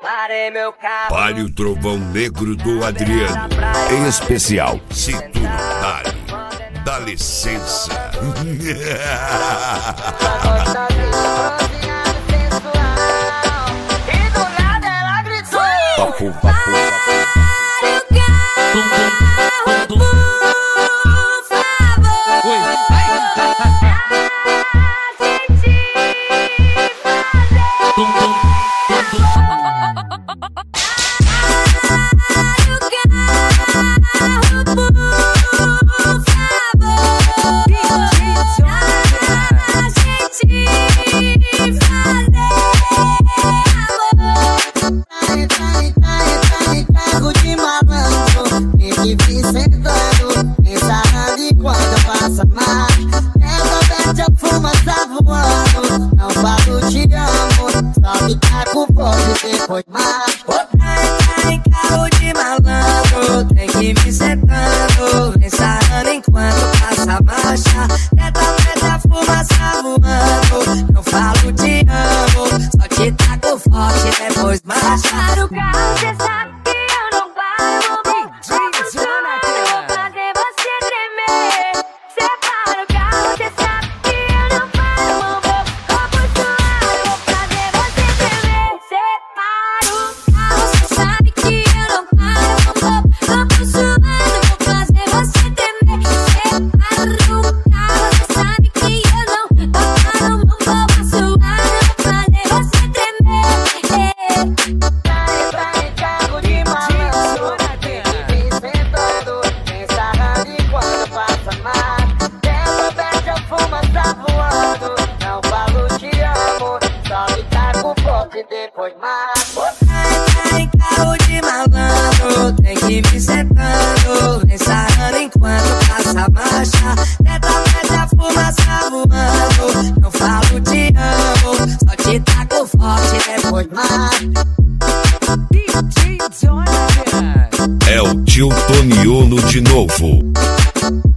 Parei meu carro. Pare o trovão negro do Adriano. Em especial, se tu não dá licença. E do nada ela gritou: Papo. Carro de malandro, tem que vir sentando, pensando enquanto eu passo a marcha. Essa verde a fumaça voando, não falo te amo, só me tá com fome depois marcha. Carro de malandro, tem que vir sentando, pensando enquanto passa a marcha. Essa verde a fumaça voando, não falo te amo, só te tá com forte depois marcha. Para o carro, cê sabe que eu não paro. Vou fazer você tremer. Cê para o carro, cê sabe que eu não paro. Vou fazer você tremer. Cê para o carro, cê sabe que eu não paro. Vou fazer você tremer. Cê para o carro, cê sabe que eu não paro. Vou fazer você tremer. Carro de malandro, tem que vir sentando, pensando enquanto passa marcha. Essa verde a fumaça voando, não falo te amo, só me tá com fome depois marcha. Carro de malandro, tem que vir sentando, pensando enquanto passa a marcha. Essa verde a fumaça voando, não falo te amo, só te tá com forte depois marcha. É o tio Toniolo de novo.